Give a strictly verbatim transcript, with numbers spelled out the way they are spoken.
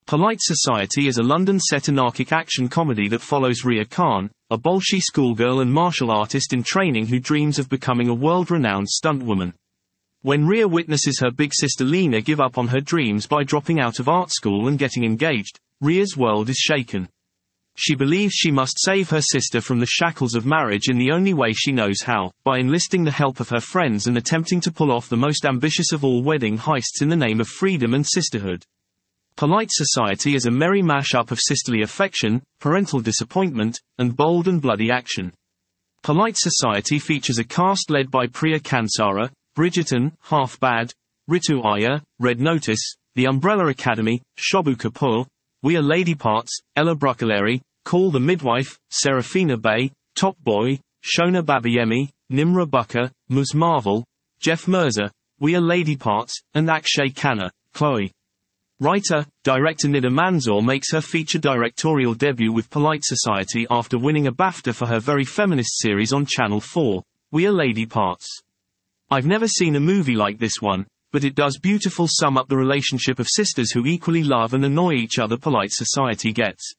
Polite Society is a London-set anarchic action comedy that follows Ria Khan, a Bolshi schoolgirl and martial artist in training who dreams of becoming a world-renowned stuntwoman. When Ria witnesses her big sister Lena give up on her dreams by dropping out of art school and getting engaged, Ria's world is shaken. She believes she must save her sister from the shackles of marriage in the only way she knows how, by enlisting the help of her friends and attempting to pull off the most ambitious of all wedding heists in the name of freedom and sisterhood. Polite Society is a merry mash-up of sisterly affection, parental disappointment, and bold and bloody action. Polite Society features a cast led by Priya Kansara, Bridgerton, Half Bad, Ritu Iyer, Red Notice, The Umbrella Academy, Shobhu Kapoor, We Are Lady Parts, Ella Bruccoleri, Call the Midwife, Serafina Bey, Top Boy, Shona Babayemi, Nimra Bucker, Ms Marvel, Jeff Mirza, We Are Lady Parts, and Akshay Khanna, Chloe. Writer, director Nida Manzoor makes her feature directorial debut with Polite Society after winning a BAFTA for her very feminist series on Channel four, We Are Lady Parts. I've never seen a movie like this one, but it does beautiful sum up the relationship of sisters who equally love and annoy each other Polite Society gets.